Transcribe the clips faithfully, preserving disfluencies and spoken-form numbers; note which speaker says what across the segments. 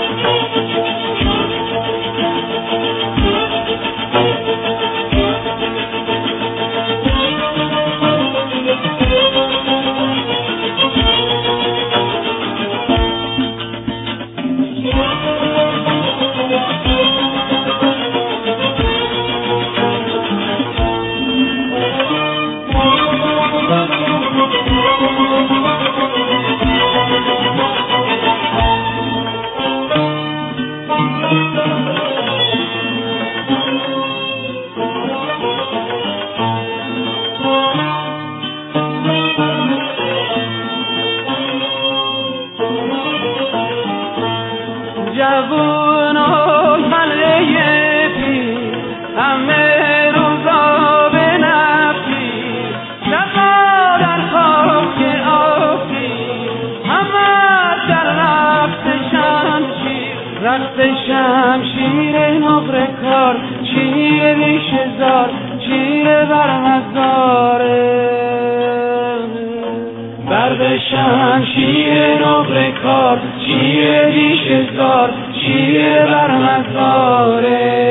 Speaker 1: جوون و ملعه پی همه روزا به نفی شبا در خاک آفی همه در رقص شمشیر رقص شمشیر نقره کار شیر ریشه زار شیر بر مزاره برق شمشیر نقره کار شیر ریشه زار شیر بر مزاره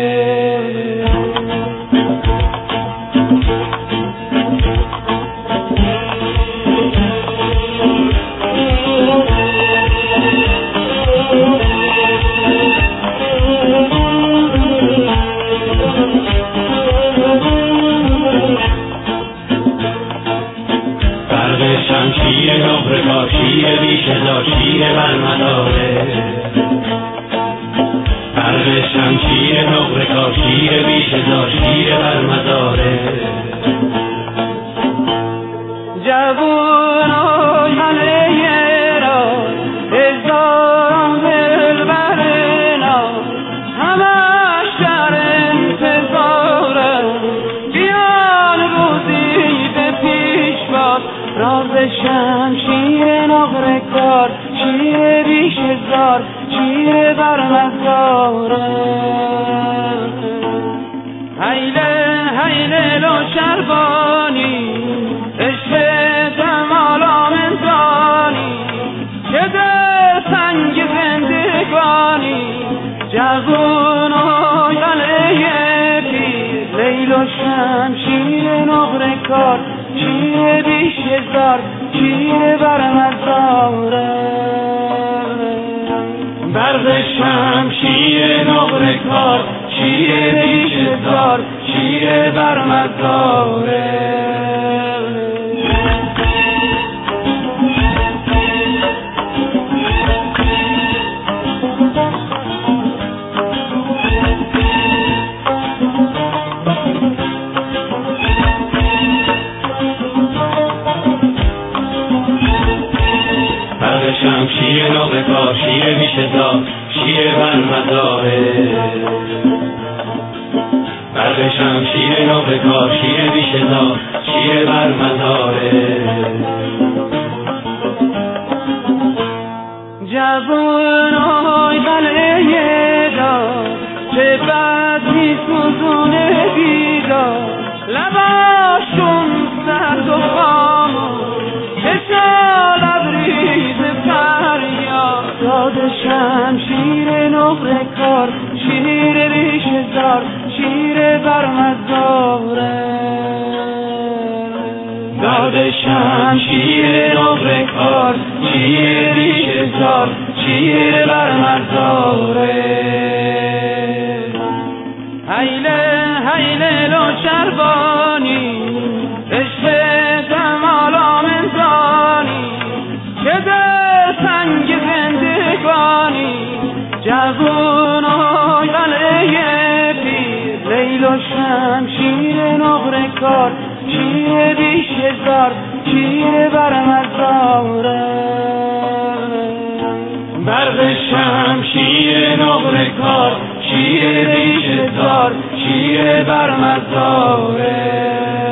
Speaker 2: شمشیر نقره کار شیر ریشه زار شیر بر مزاره برق شمشیر نقره کار شیر ریشه زار شیر بر مزاره
Speaker 1: جوون و ملعه را هزاران دلبر ناز همش در انتظارم بیان روزی به پیش باد راز شمشیر نقره کار شیر ریشه زار شیر بر مزاره هیله هیله لو شربانی عشق جمال آمنزانی که در سنگ زندگانی جوون و قلعه پیر لیل و شمشیر نقره کار شیر ریشه زار شیر بر مزاره
Speaker 2: برق شمشیر نقره کار شیر ریشه زار شیر بر مزاره شمشیر نقره کار شیر ریشه زار شیر بر مزاره برق شمشیر نقره کار شیر ریشه زار شیر بر مزاره
Speaker 1: جوون و قلعه دار چه بد میسوزونه بیدار لباشون سرد و خاموش چشا لبریز فریاد داد شمشیر نقره کار شیر ریشه زار شیر بر مزاره
Speaker 2: داد شمشیر نقره کار شیر ریشه زار شیر بر مزاره
Speaker 1: هیله هیله لو شربانی عشق جمال آمنزانی که در سنگ زندگانی جوون و قلعه پیر لیل و شمشیر نقره کار شیر ریشه زار شیر بر مزاره
Speaker 2: برق شمشیر نقره کار شیر ریشه زار شیر بر مزاره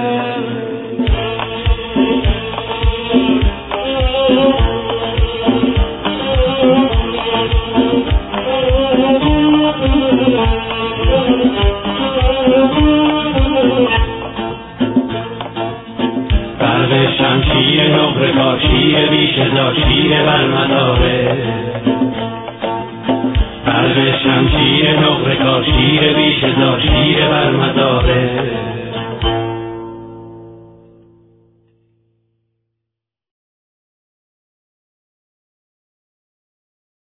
Speaker 2: برق شمشیر نقره کار شیر ریشه زار شیر بر مزاره شمشیر نقره کار شیر بیش هزار شیر بر مزاره